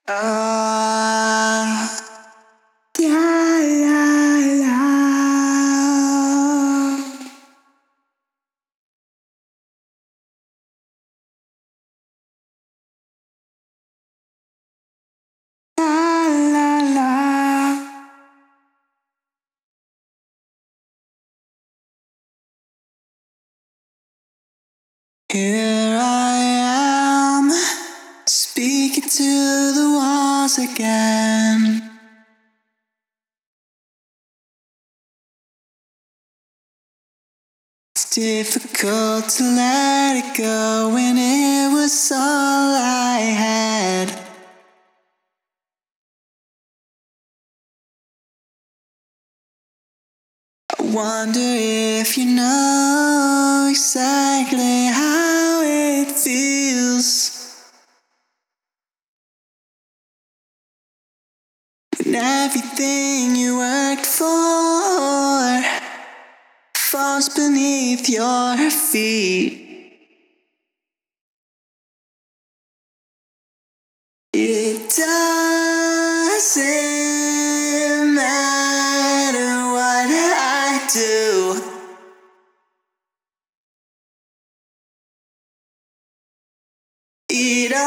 Ah, yeah, yeah, yeah. La, la, la. Here I am, speaking to the walls again. It's difficult to let it go when it was all I had. I wonder if you know exactly how it feels when everything you worked for falls beneath your feet. It doesn't matter what I do. It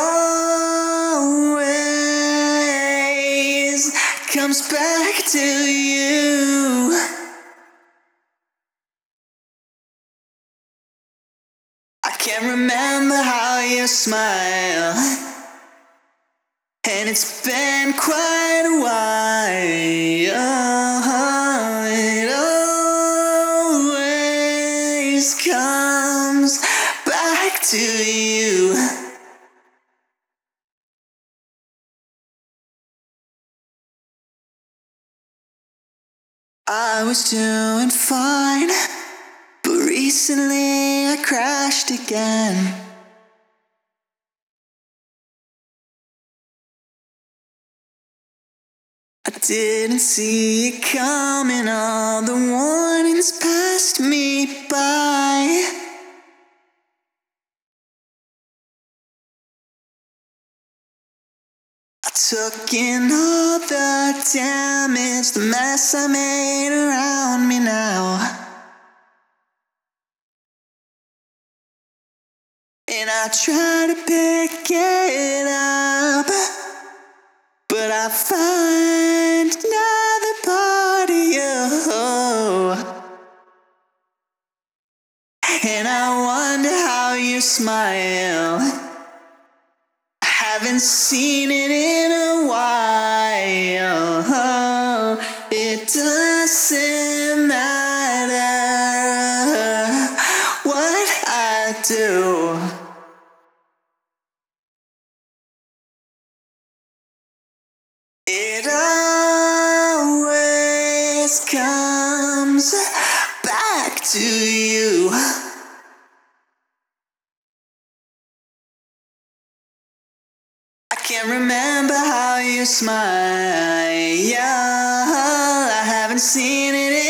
always comes back to you. I can't remember how you smile, and it's been quite a while. It always comes back to you. I was doing fine, but recently I crashed again. I didn't see it coming, all the warnings passed me by. I took in all the damage, the mess I made around me now. And I try to pick it up, but I find another part of you. And I wonder how you smile. I haven't seen it in a while. It doesn't matter what I do. It always comes back to you. I can't remember how you smile. I haven't seen it